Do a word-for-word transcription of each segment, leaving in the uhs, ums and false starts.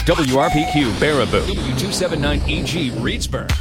W R P Q Baraboo, W two seventy-nine E G Reedsburg.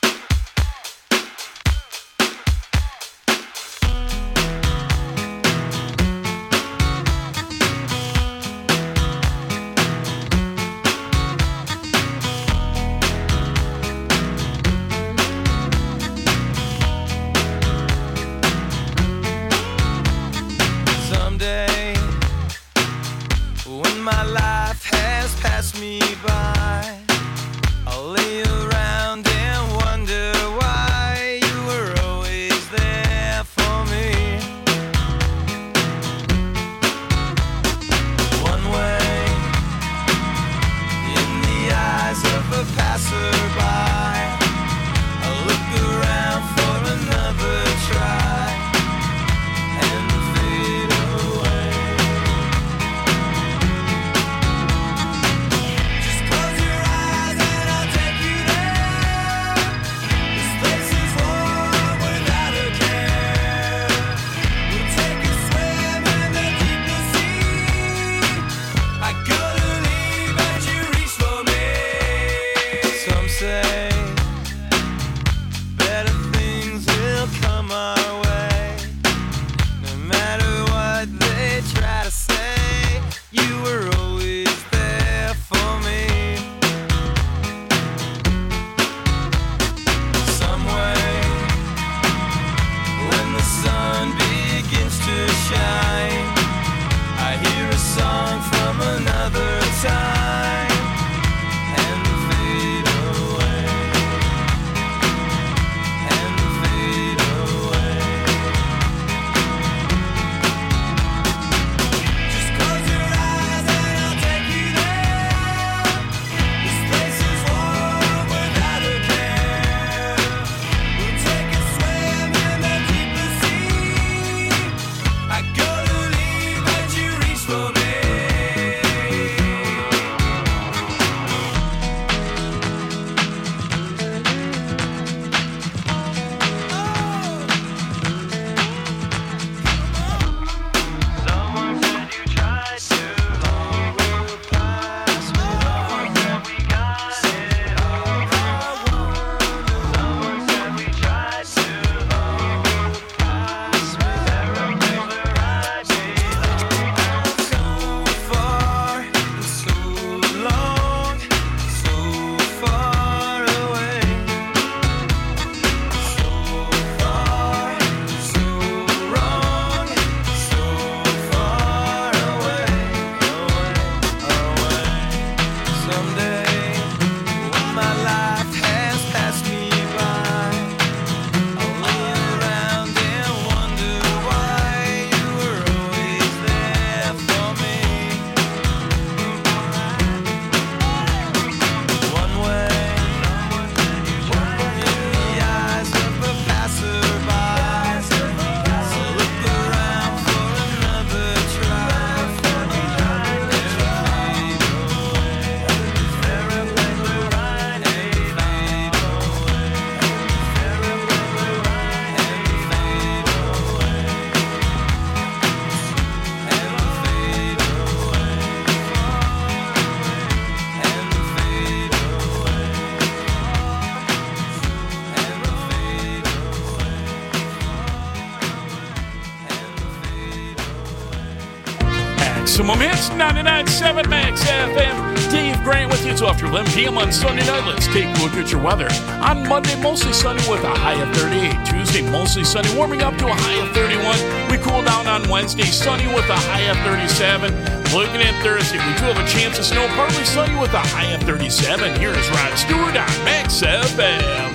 Maximum Hits, ninety-nine point seven Max F M. Dave Grant with you till after eleven p.m. on Sunday night. Let's take a look at your weather. On Monday, mostly sunny with a high of thirty-eight. Tuesday, mostly sunny, warming up to a high of thirty-one. We cool down on Wednesday, sunny with a high of thirty-seven. Looking at Thursday, we do have a chance of snow, partly sunny with a high of thirty-seven. Here's Rod Stewart on Max F M.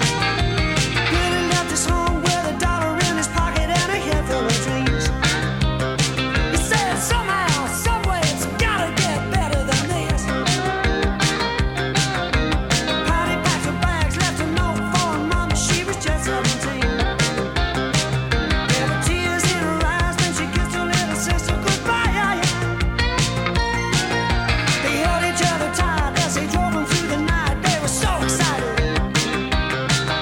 Each other tight as they drove them through the night. They were so excited.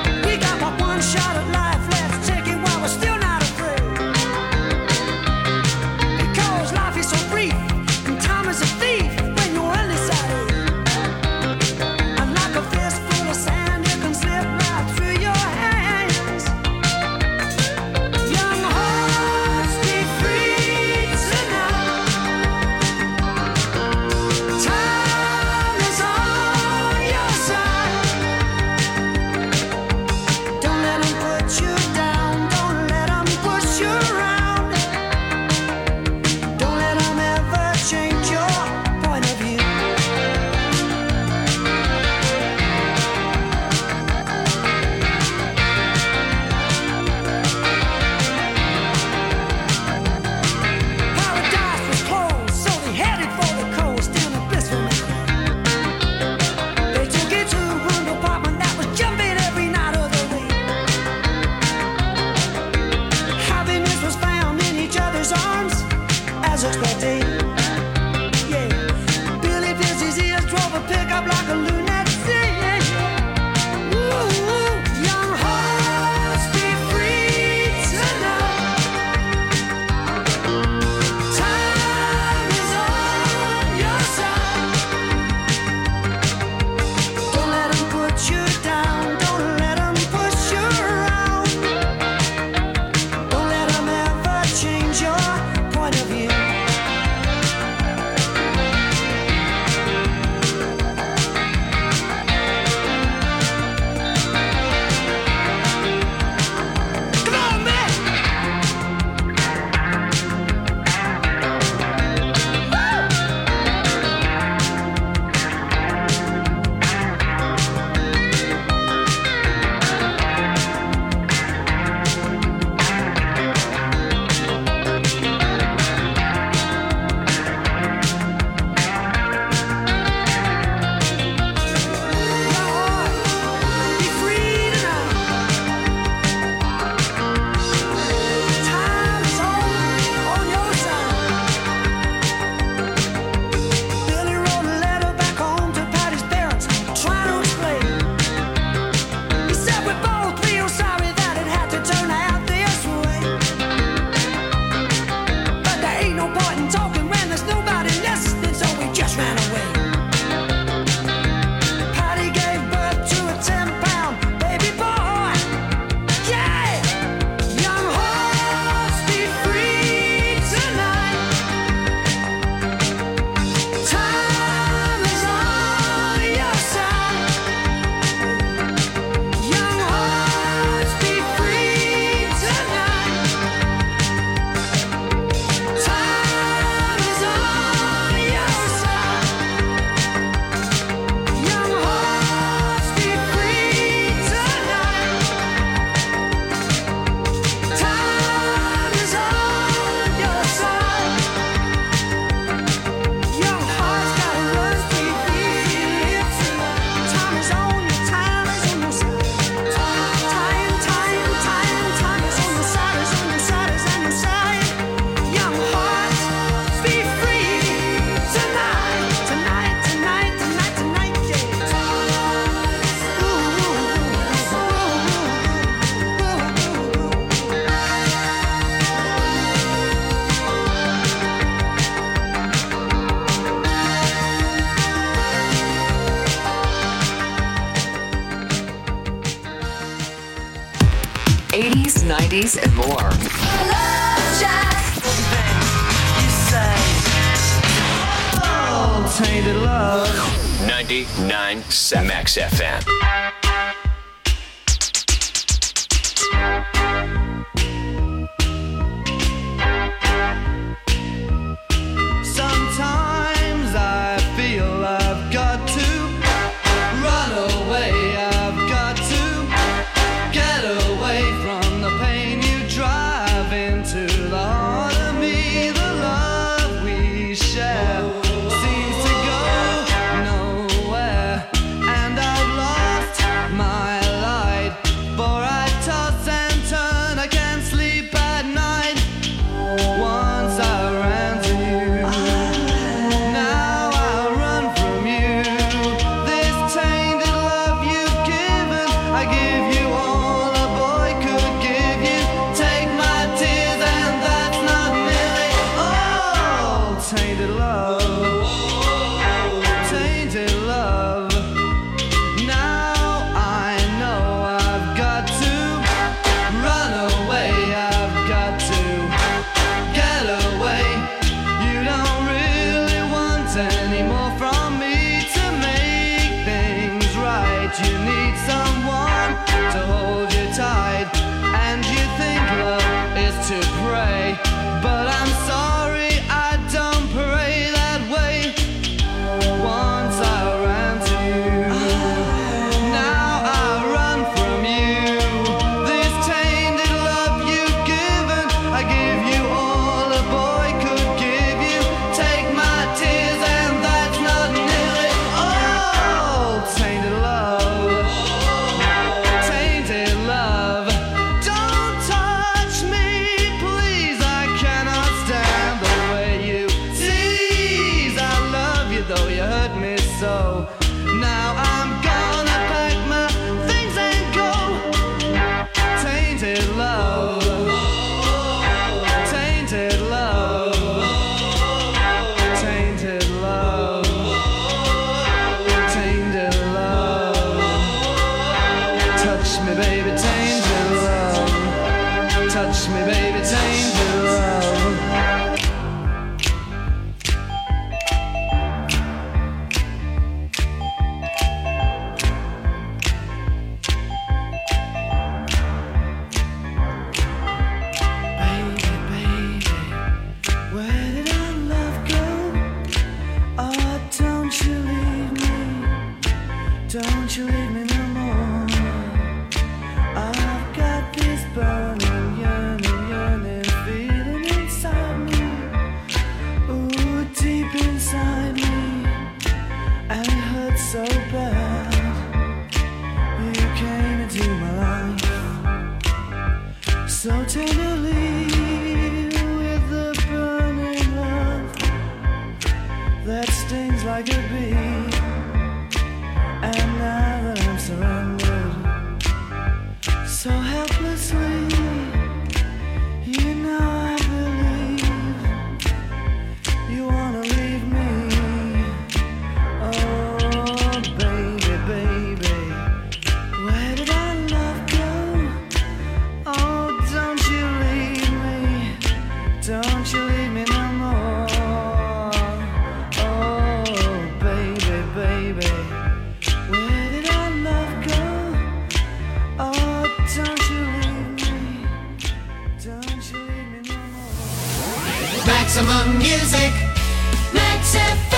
nineties, and more. Love Shack. You say, oh, tainted love. ninety-nine point seven Max F M. Sometimes I feel I've got to run away. I've got to get away from the pain you drive into the heart of me. The love we share seems to go nowhere, and I've lost my light. For I toss and turn, I can't sleep at night. Once I ran to you, now I run from you. This tainted love you've given, I give you all a boy could give you. Take my tears and that's not nearly all. Tainted love, tainted love. Now I know I've got to run away. I've got to get away. You don't really want any more from me to make things right. You need someone to hold you tight, and you think love is to pray, but I'm sorry, I don't pray that way. Once I ran to you, now I run from you. This tainted love you've given, I give you all a boy could give you. Take my tears and that's not nearly all. Tainted love, tainted love. Don't touch me, please. I cannot stand the way you tease. I love you though you hurt me so. Now I'm gonna pack my things and go. Tainted love, tainted love, tainted love, tainted love. Touch me, baby, tainted love. Touch me, baby, tainted love. Baby, baby, where did our love go? Oh, don't you leave me, don't you leave me no more. I've got this burning, yearning, yearning feeling inside me. Ooh, deep inside me, and it hurts so bad. You came into my life so tenderly, with the burning love that stings like a bee. And now that I'm surrendered so helplessly, you know I believe you wanna leave me. Oh, baby, baby, where did our love go? Oh, don't you leave me, don't you leave me no more. Oh, baby, baby, where did our love go? Oh, don't you leave me, don't you leave me no more. Maximum music, Max F M.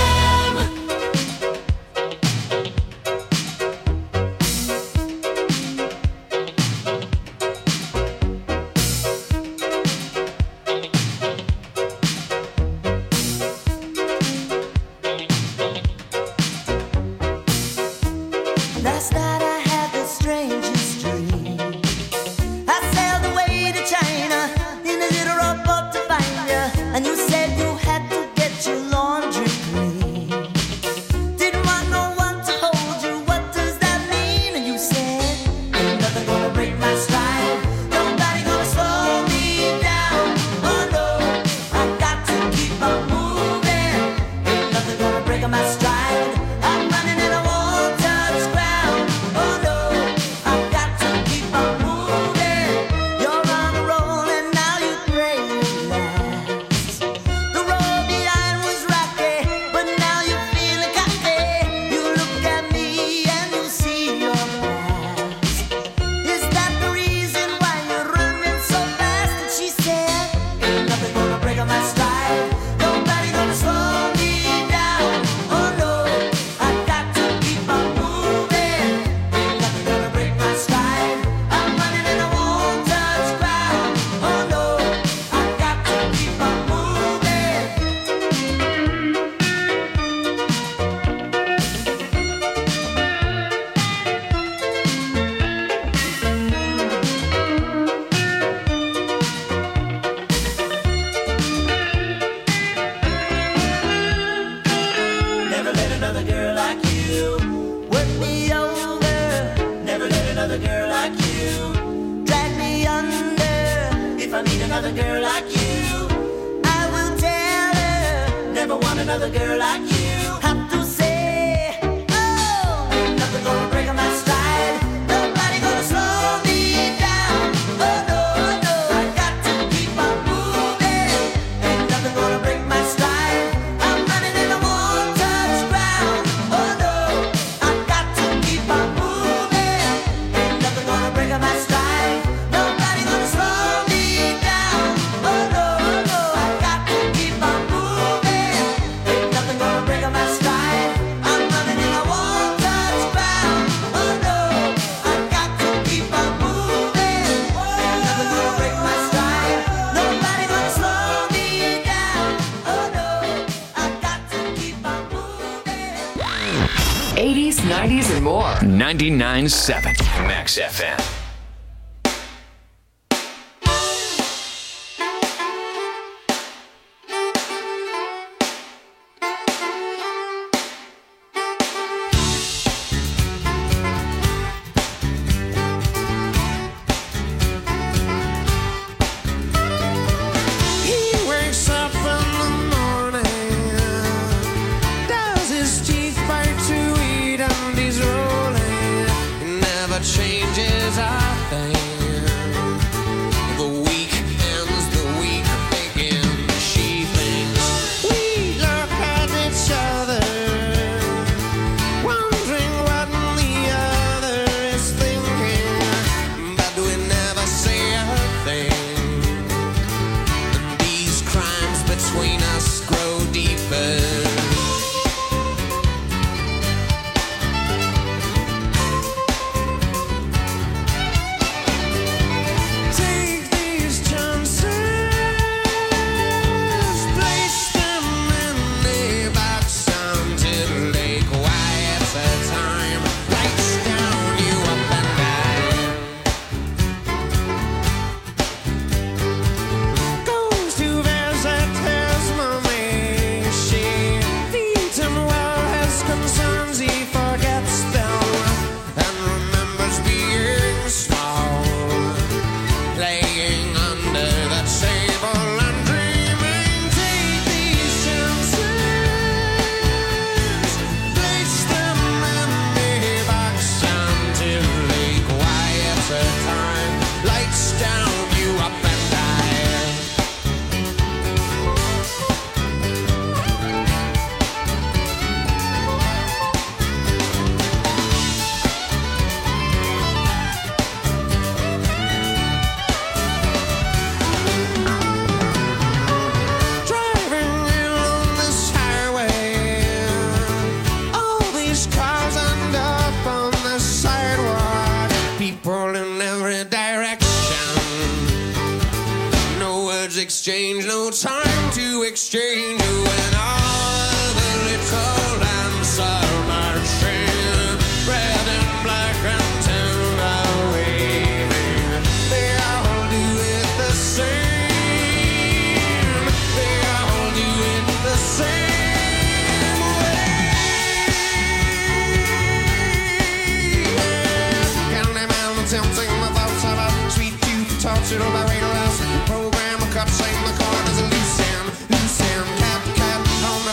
Last night I had the strangest dream. I sailed away to China in a little rowboat to find you, and you said you had to get your laundry clean. need another girl like you. I will tell her, never want another girl like you. Have to say, oh, ain't nothing gonna break my stride. Nobody gonna slow me down. Oh no, oh no, I got to keep on moving. Ain't nothing gonna break my stride. I'm running in the won't touch ground. Oh no, I got to keep on moving. Ain't nothing gonna break my stride. Nobody gonna slow me down. Oh no, oh no, I got to keep on moving. Ain't nothing gonna break my stride. I'm running in the won't touch ground. Oh no, I got to keep on moving. Ain't nothing gonna break my stride. Nobody gonna slow me down. Oh no, I got to keep on moving. eighties, nineties, and more. ninety-nine point seven Max F M. He wakes up in the morning, does his teeth bite to eat, and he's rolling. He never changes a thing. The week ends, the week begins. She thinks we look at each other, wondering what the other is thinking, but we never say a thing. These crimes between us grow deeper. Take these chances, place them in a box until they quiet the time. Lights down, you up and down. Goes to visit his mommy. She feeds him well, his concerns he forgets them, and remembers being small, playing under the table and dreaming. Take these chances, place them in a box until they quiet the time. Lights down, you up and down. Driving along this highway, all these cars end up on the sidewalk. People in every direction. No words exchanged, no time to exchange. When all the little lamps are marching, red and black and town are waving. They all do it the same. They all do it the same way. Candyman attempting the thoughts of a sweet youth, tortured by radar house. Program a cup, shame the corners of loose end, loose end, cap, cap on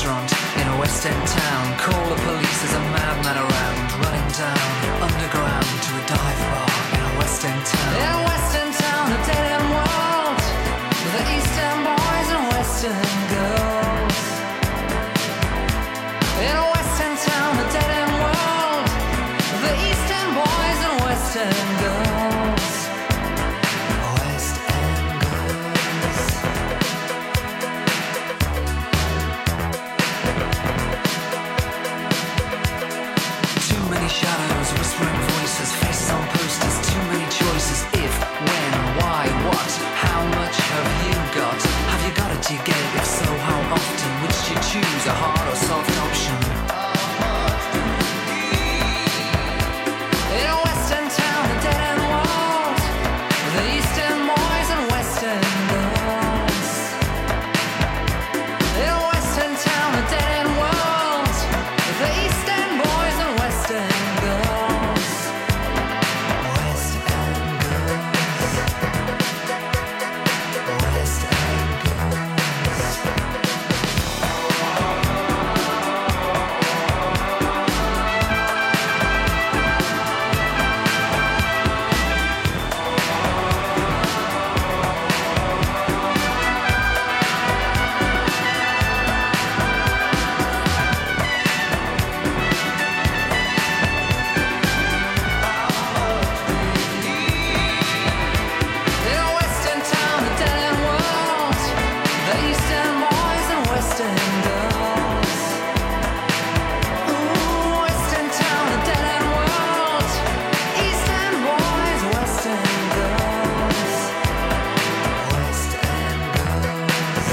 restaurant in a West End town. Call the police, there's a madman around, running down underground to a dive bar in a West End town. In a West End town, a dead end world, with the East End boys and West End girls. In a West End town, a dead end world, with the East End boys and West End girls. West End girls. Too many shadows, whispering voices, faces on posters, too many choices. If, when, why, what, how much have you got? Have you got it, do you get it? If so, how often? Which do you choose, a hard or soft option? In a West End town, a dead end world, the East End boys and West End girls. In a West End town, a dead end world, the East End boys and West End girls. West End girls. West End girls. In a West End town, a dead end world, the East End boys and West End girls. Ooh, West End town, a dead end world, East End boys, West End girls. West End girls.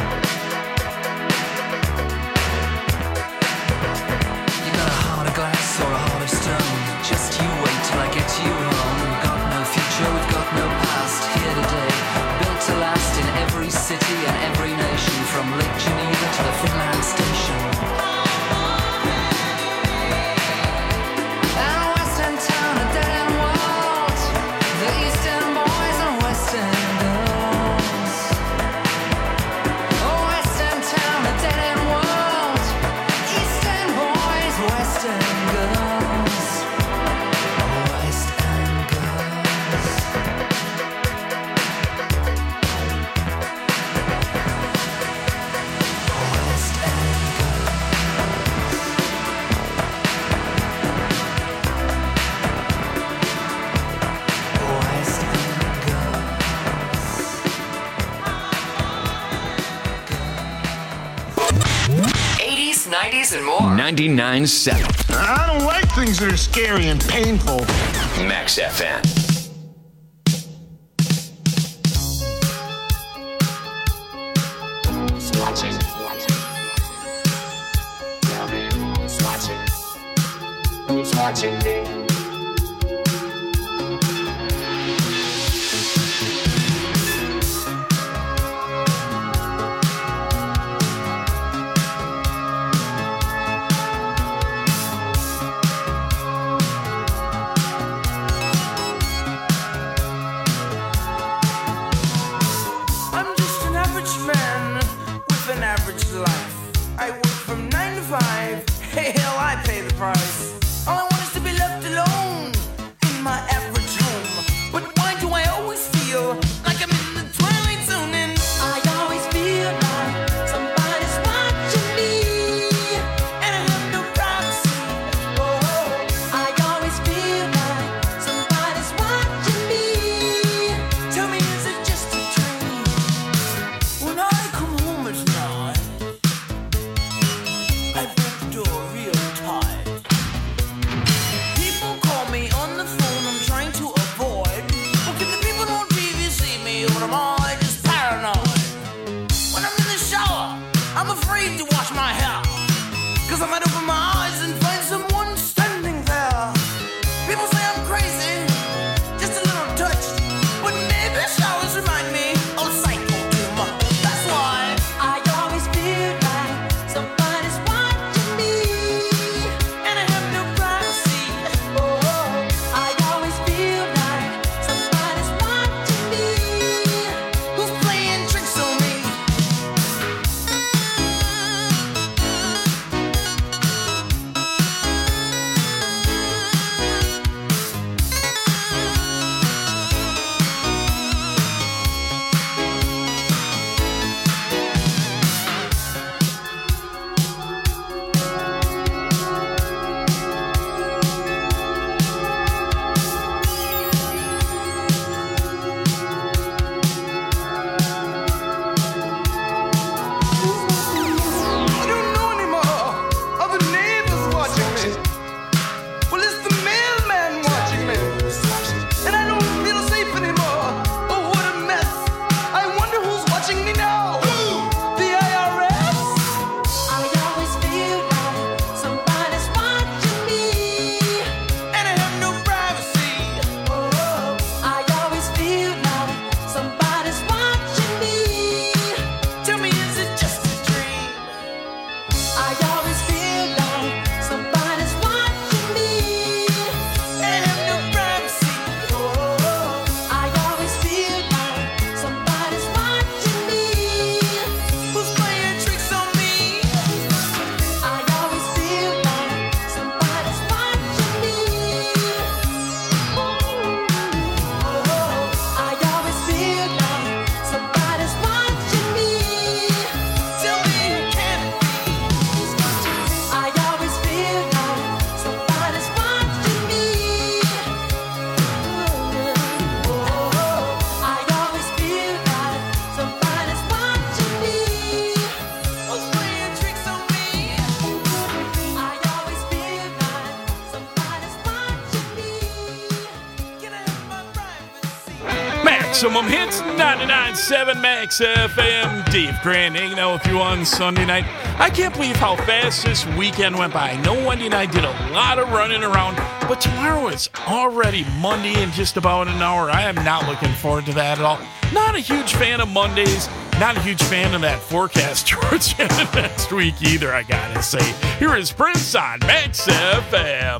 You got a heart of glass or a heart of stone. Just you wait till I get you home. We've got no future, we've got no past. Here today, built to last in every city and every nation, from Lake Geneva to the Finland station. And a West End town, a dead end world, the East End boys and West End girls. Oh, West End town, a dead end world, East End boys, West End girls. West End girls. West End girls. West End girls. eighties, nineties, and more. ninety-nine point seven I don't like things that are scary and painful. Max F M. Who's watching me? I'm just an average man with an average life. I work from nine to five. Hey, hell, I pay the price. All I want is to be left alone. Maximum Hits, ninety-nine point seven Max F M. Dave Grant hanging out with you on Sunday night. I can't believe how fast this weekend went by. I know Wendy and I did a lot of running around, but tomorrow is already Monday in just about an hour. I am not looking forward to that at all. Not a huge fan of Mondays. Not a huge fan of that forecast towards the end of next week either, I gotta say. Here is Prince on Max F M.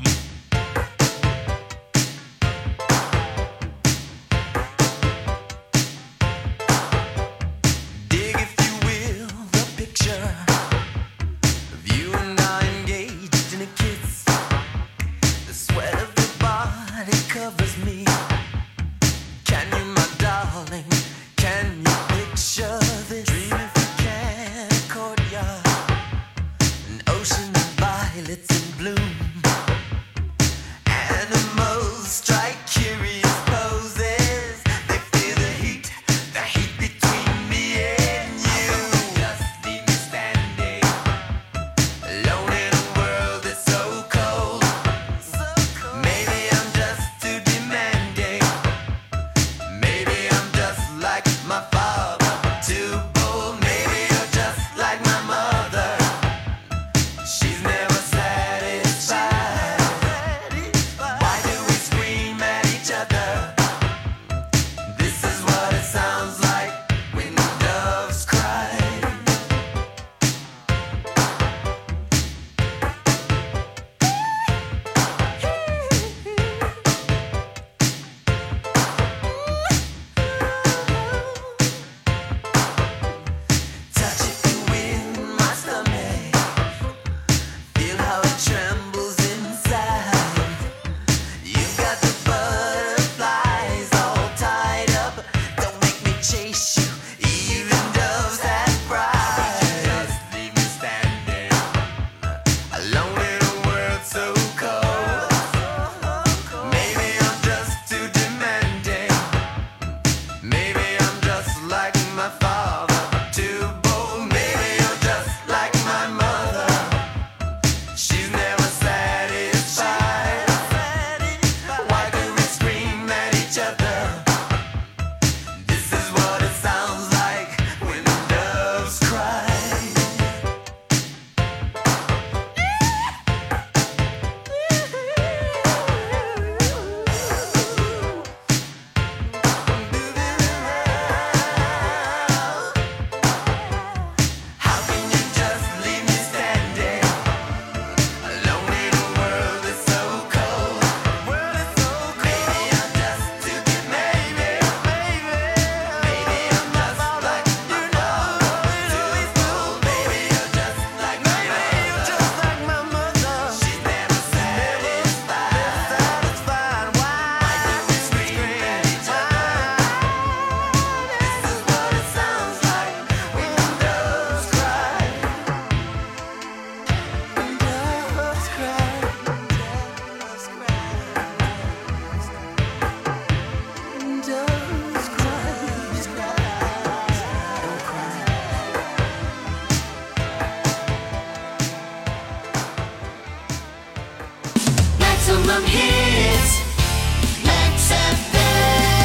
Maximum Hits, Max F M.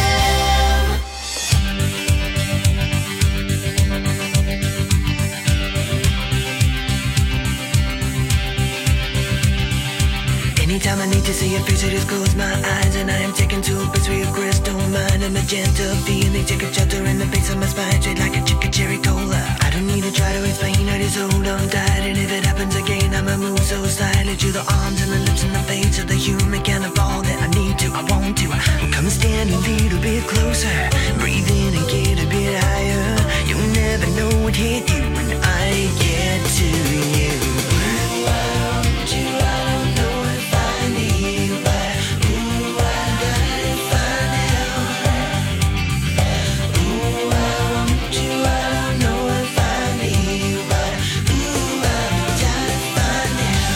Anytime I need to see your face, I just close my eyes and I am taken to a place where your crystal mind and magenta feeling take a shelter in the base of my spine, straight like a chicken cherry cola. I don't need to try to explain, I just hold on tight, and if it happens again, I'ma move so slightly to the arms and the lips and the face of the human kind of all that I need to, I want to. Come and stand a little bit closer, breathe in and get a bit higher. You'll never know what hit you when I get to you. Ooh, I want you, I don't know if I need you, but ooh, I gotta find out. Ooh, I want you, I don't know if I need you, but ooh, I gotta find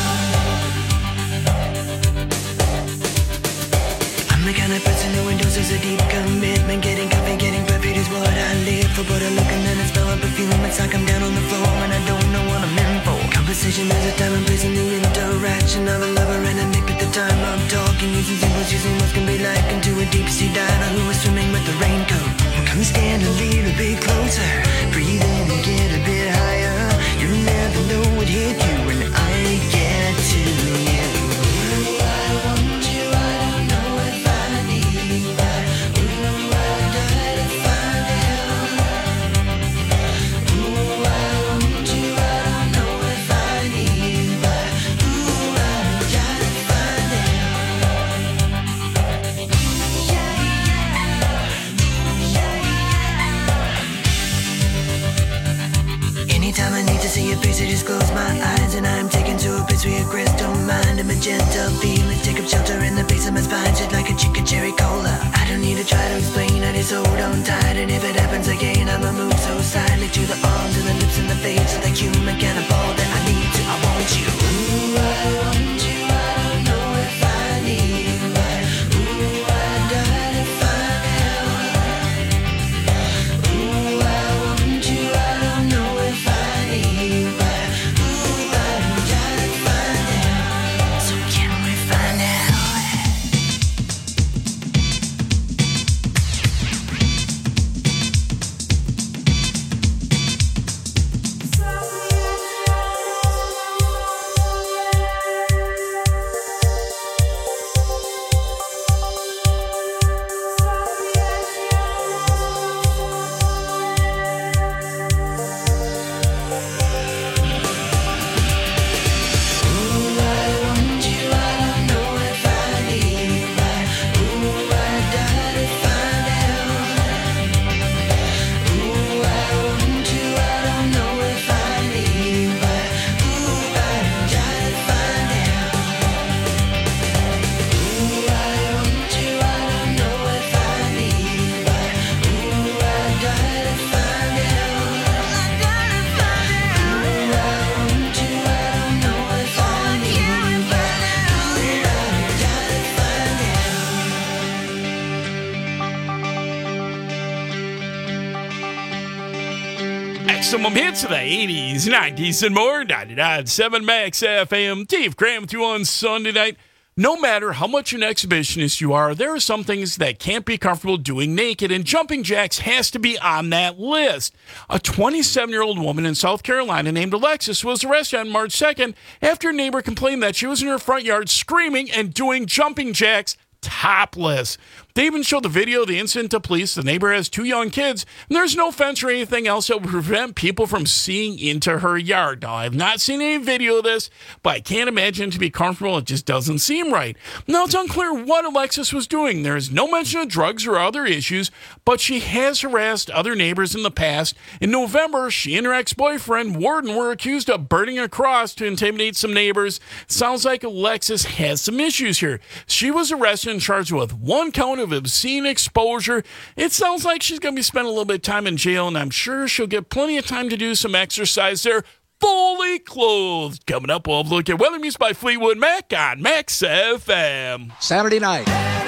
out. I'm the kind of person who endorses a deep commitment. Getting coffee, getting perfect is what I live for. But I look and then I smell a perfume. It's like I'm down on the floor and I don't know what I'm in for. Conversation, there's a time and place in the interaction of a lover and a nick at the time up talking, using symbols, using what can be likened to a deep sea diver who was swimming with the raincoat. Come stand a little bit closer, breathe in and get a bit higher. You'll never know what hit you when I get to you. Ooh, I want you, I don't know if I need you, but ooh, I die to find out. Ooh, I want you, I don't know if I need you, but ooh, I die to find out. Yeah, yeah. Anytime I need to see your face, I just close my eyes and I'm taken to a place where your crystal mind and magenta feelings take up shelter in the base of my spine, shit like a chicken cherry cola. I don't need to try to explain, I just hold on tight, and if it happens again, I'ma move so silently to the arms and the lips and the face of the human cannibal that I need to. I want you. Ooh, I want you. I don't know if I need you, but ooh, I die to find out. Ooh, I want you. I don't know if I need you, but ooh, I die to find out. So can we find out? Maximum hits of the eighties, nineties, and more. ninety-nine point seven Max F M. Dave Graham with you on Sunday night. No matter how much an exhibitionist you are, there are some things that can't be comfortable doing naked, and jumping jacks has to be on that list. A twenty-seven-year-old woman in South Carolina named Alexis was arrested on March second after a neighbor complained that she was in her front yard screaming and doing jumping jacks topless. They even showed the video of the incident to police. The neighbor has two young kids, and there's no fence or anything else that would prevent people from seeing into her yard. Now, I've not seen any video of this, but I can't imagine it to be comfortable. It just doesn't seem right. Now, it's unclear what Alexis was doing. There is no mention of drugs or other issues, but she has harassed other neighbors in the past. In November, she and her ex-boyfriend, Warden, were accused of burning a cross to intimidate some neighbors. Sounds like Alexis has some issues here. She was arrested and charged with one count of obscene exposure. It sounds like she's going to be spending a little bit of time in jail, and I'm sure she'll get plenty of time to do some exercise there, fully clothed. Coming up, we'll have a look at Weather Music by Fleetwood Mac on Max F M. Saturday night.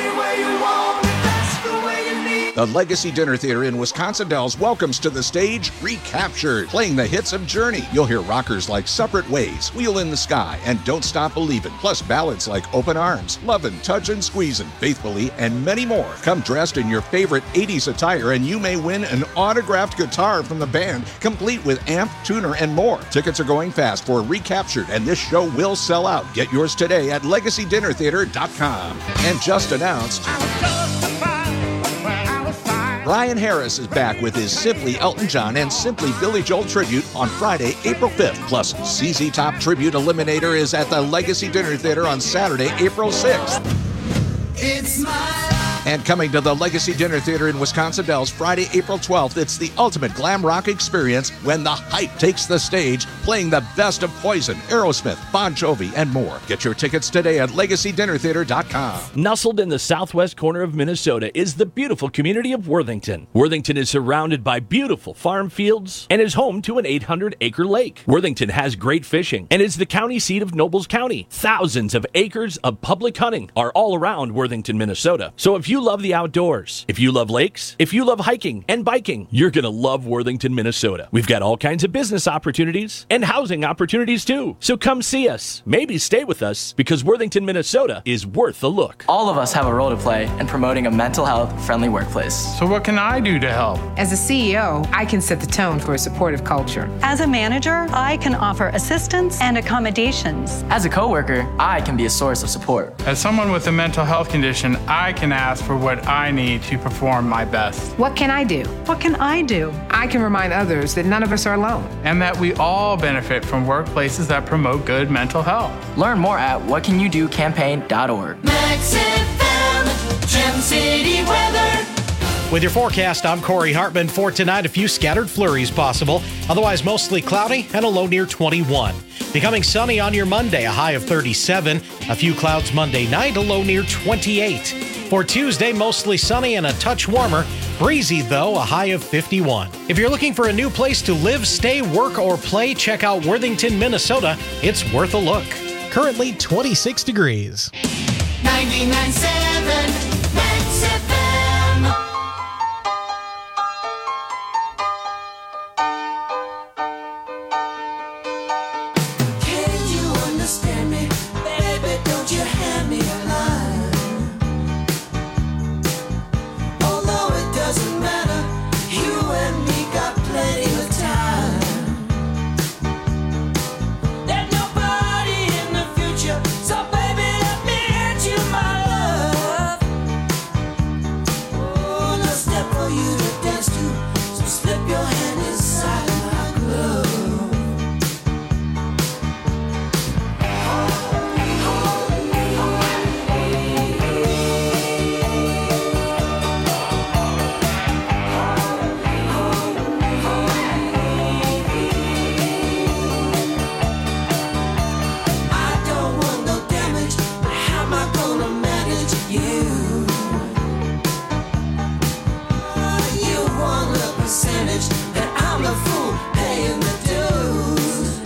The Legacy Dinner Theater in Wisconsin Dells welcomes to the stage Recaptured, playing the hits of Journey. You'll hear rockers like Separate Ways, Wheel in the Sky, and Don't Stop Believin', plus ballads like Open Arms, Lovin', Touchin', Squeezin', Faithfully, and many more. Come dressed in your favorite eighties attire and you may win an autographed guitar from the band, complete with amp, tuner, and more. Tickets are going fast for Recaptured, and this show will sell out. Get yours today at legacy dinner theater dot com. And just announced, Brian Harris is back with his Simply Elton John and Simply Billy Joel tribute on Friday, April fifth. Plus, C Z Top Tribute Eliminator is at the Legacy Dinner Theater on Saturday, April sixth. It's my And coming to the Legacy Dinner Theater in Wisconsin Dells Friday, April twelfth, it's the ultimate glam rock experience when the hype takes the stage, playing the best of Poison, Aerosmith, Bon Jovi, and more. Get your tickets today at legacy dinner theater dot com. Nestled in the southwest corner of Minnesota is the beautiful community of Worthington. Worthington is surrounded by beautiful farm fields and is home to an eight hundred acre lake. Worthington has great fishing and is the county seat of Nobles County. Thousands of acres of public hunting are all around Worthington, Minnesota. So if you you love the outdoors, if you love lakes, if you love hiking and biking, you're going to love Worthington, Minnesota. We've got all kinds of business opportunities and housing opportunities too. So come see us. Maybe stay with us because Worthington, Minnesota is worth a look. All of us have a role to play in promoting a mental health friendly workplace. So what can I do to help? As a C E O, I can set the tone for a supportive culture. As a manager, I can offer assistance and accommodations. As a coworker, I can be a source of support. As someone with a mental health condition, I can ask for what I need to perform my best. What can I do? What can I do? I can remind others that none of us are alone. And that we all benefit from workplaces that promote good mental health. Learn more at what can you do campaign dot org. Max F M, Gem City weather. With your forecast, I'm Corey Hartman. For tonight, a few scattered flurries possible. Otherwise, mostly cloudy and a low near twenty-one. Becoming sunny on your Monday, a high of thirty-seven. A few clouds Monday night, a low near twenty-eight. For Tuesday, mostly sunny and a touch warmer. Breezy, though, a high of fifty-one. If you're looking for a new place to live, stay, work, or play, check out Worthington, Minnesota. It's worth a look. Currently twenty-six degrees. ninety-nine point seven Max F M. Can you understand me? Baby, don't you hand me a line. Although it doesn't matter, you and me got plenty of time. There's nobody in the future, so baby, let me hand you my love. Oh, no step for you to dance to, so slip your hand inside my glove. I don't want no damage, but how am I gonna manage you? Uh, You want a percentage, and I'm the fool paying the dues.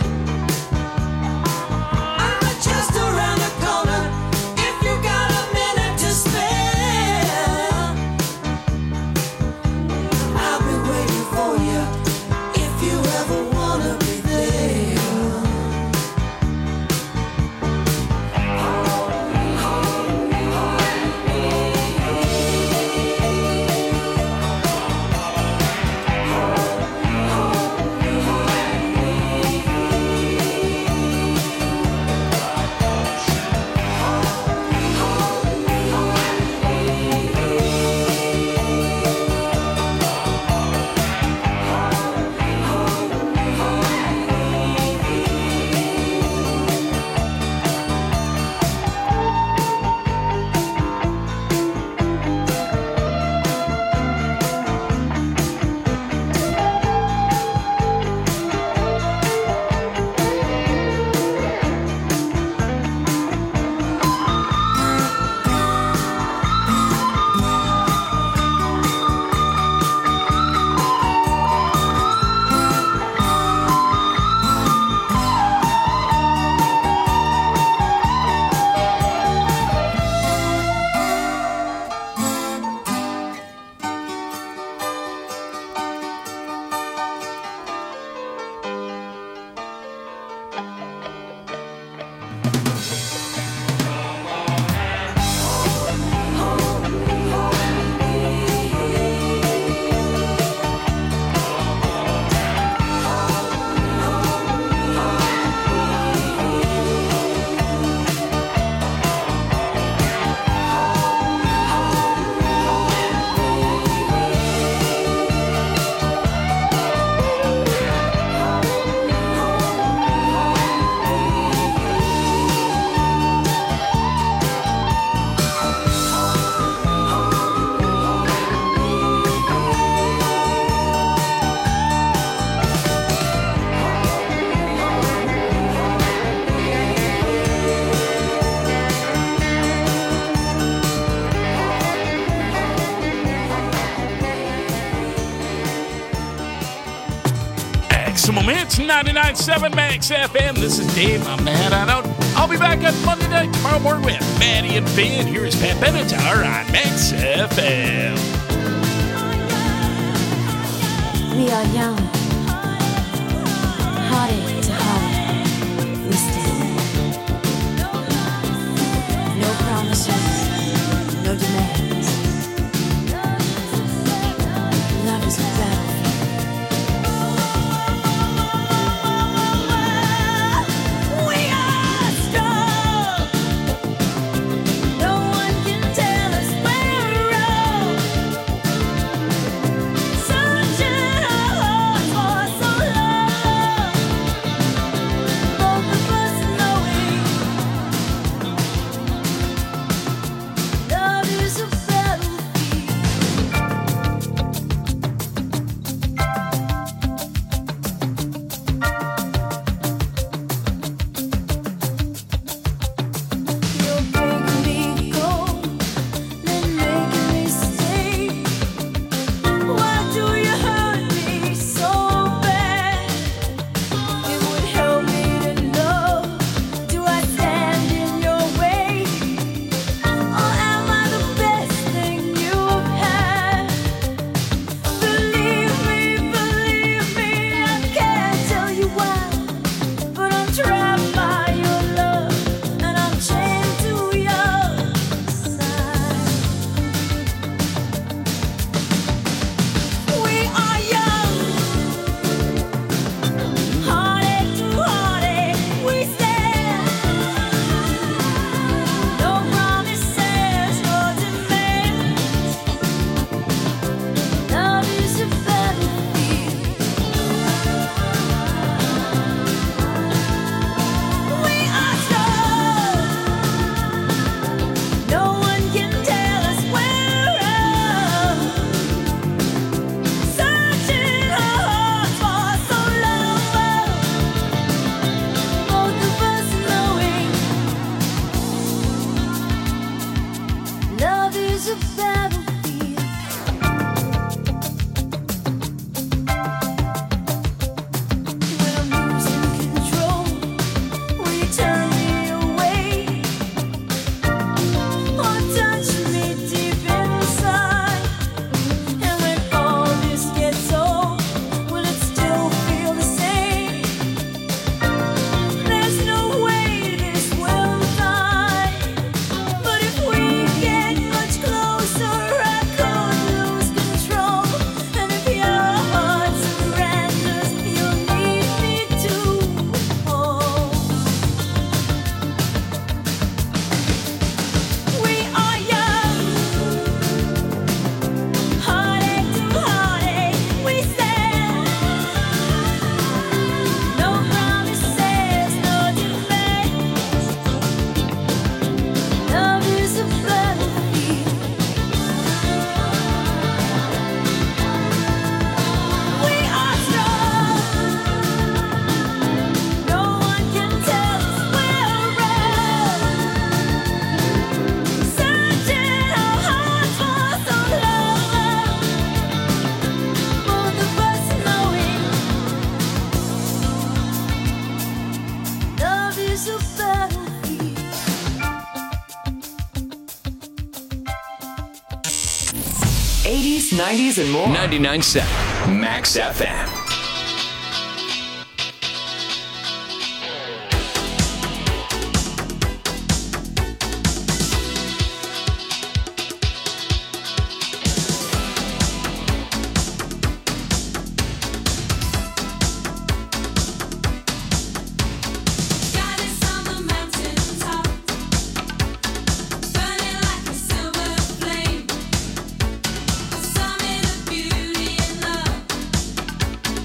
I'm just around the corner if you got a minute to spare. I'll be waiting for you if you ever wanna be there. Maximum Hits, ninety-nine point seven Max F M. This is Dave. I'm the head on out. I'll be back back on Monday night tomorrow morning with Maddie and Finn. Here is Pat Benatar on Max F M. We are young, heartache to heartache, we stand. No promises, no demands. Love is a battlefield. eighties, nineties, and more. ninety-nine point seven Max F M. Some in the beauty and love.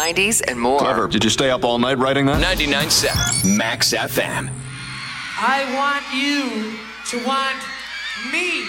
nineties, and more. Clever. Did you stay up all night writing that? ninety-nine point seven Max F M. I want you to want me.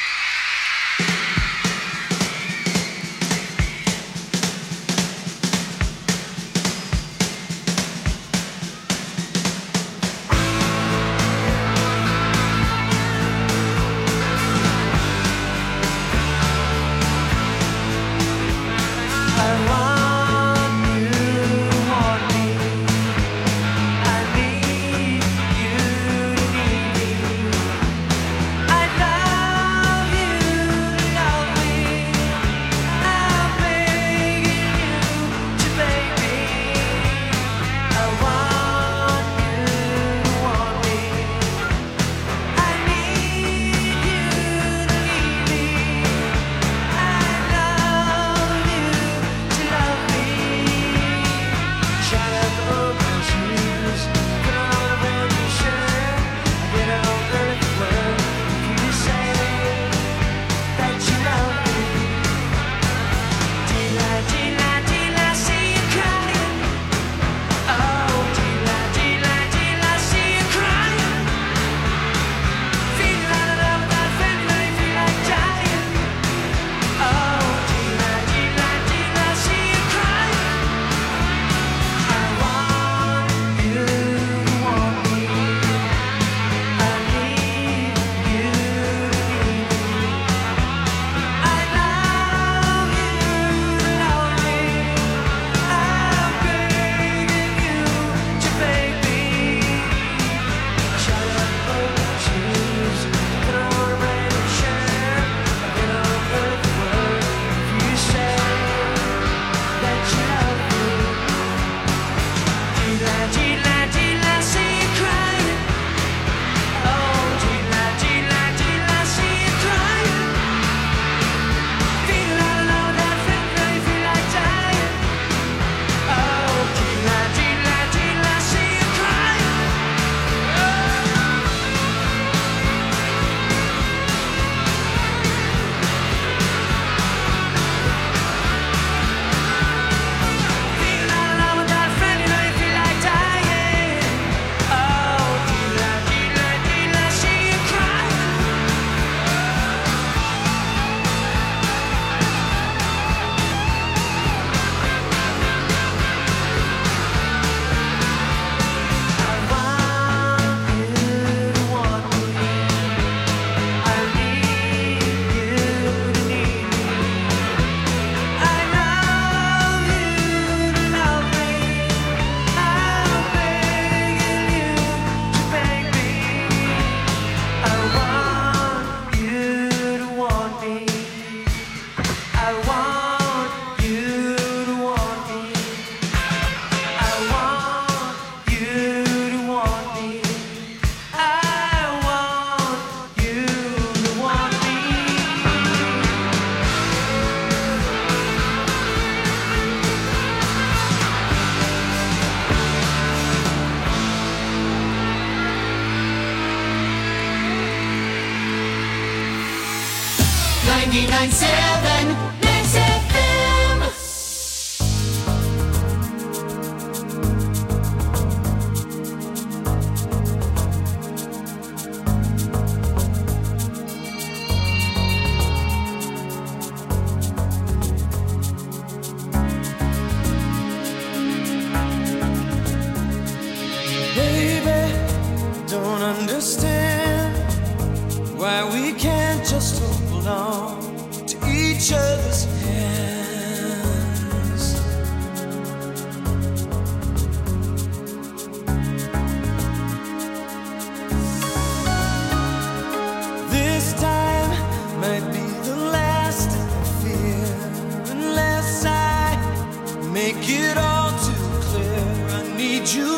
ninety-nine point seven Max F M. Baby, don't understand why we can't just hold on to each other's hands. This time might be the last I fear, unless I make it all too clear. I need you